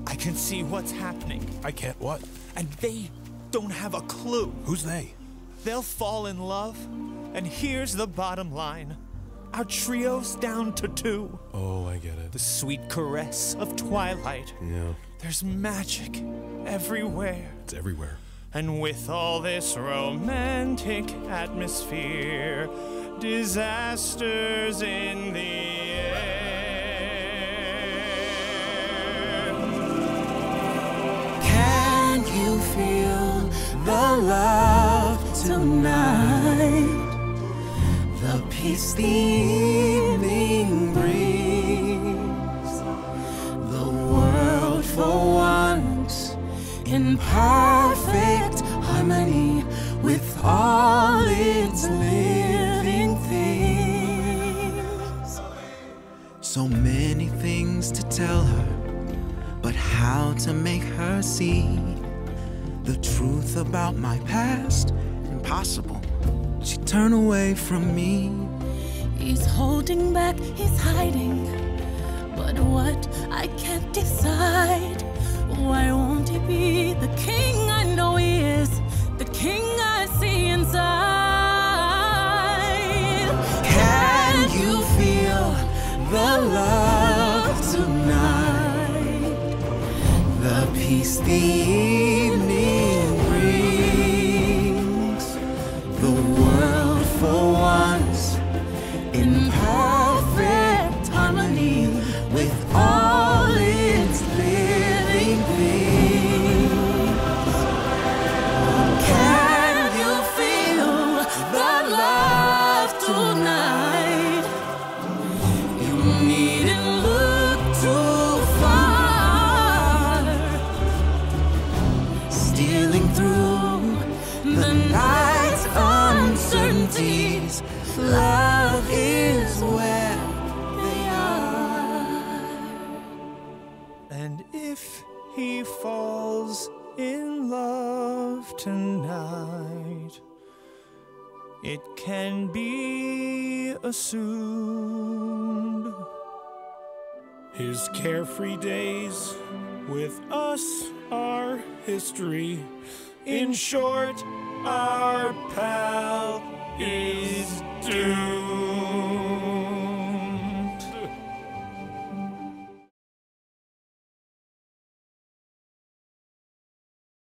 I can see what's happening. I can't what? And they don't have a clue. Who's they? They'll fall in love. And here's the bottom line. Our trio's down to 2. Oh, I get it. The sweet caress of twilight. Yeah, There's magic everywhere. it's everywhere. And with all this romantic atmosphere, disasters in the air. Can you feel the love tonight? The peace the evening brings. The world for once in perfect harmony with all its living things. So many things to tell her, but how to make her see the truth about my past? Impossible. She turned away from me. He's holding back, he's hiding. But what? I can't decide. Why won't he be the king I know he is? The king I see inside. Can you feel the love tonight? The peace the evening brings. The world for once in perfect harmony with all its living things. Can you feel the love tonight? You needn't look too far. Stealing through the night's uncertainties, love is where they are. And if he falls in love tonight, it can be assumed His carefree days with us are history. In short, our pal is doomed.